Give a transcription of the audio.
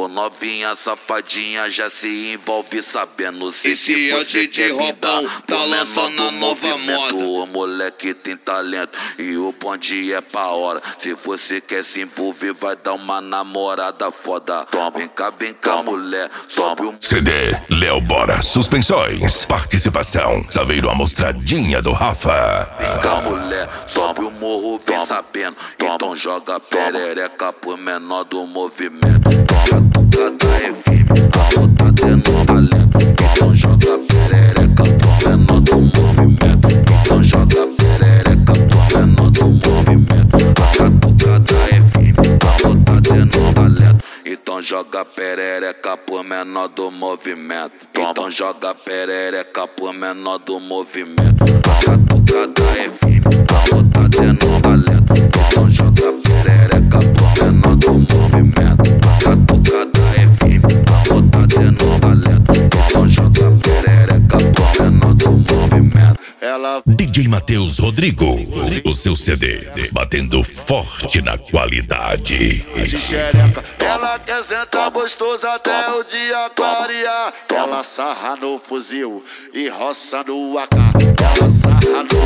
novinha safadinha já se envolve sabendo. Esse é o DJ Robão, tá lançando a nova moda. O moleque tem talento e o bonde é pra hora. Se você quer se envolver, vai dar uma namorada foda. Vem cá, mulher, sobe o CD Léo Bora Suspensões. Participação Saveiro Amostradinha do Rafa. Vem cá, mulher, sobe o morro, vem sabendo. Então joga perereca pro menor do movimento. Cada é firme, tá tendo talento. Então joga perereca pro menor do movimento. Então joga perereca pro menor do movimento. Cada é firme, tá tendo talento. Então joga perereca pro menor do movimento. Então joga perereca pro menor do movimento. Cada é firme, tá tendo talento. Então joga perereca pro menor do movimento. Cada é firme, tá tendo talento. Então joga perereca pro menor do movimento. Ela DJ Matheus Rodrigo, o seu CD batendo forte na qualidade. de xereca, ela quer sentar gostoso até o dia clarear. Ela sarra no fuzil e roça no AK. Ela sarra no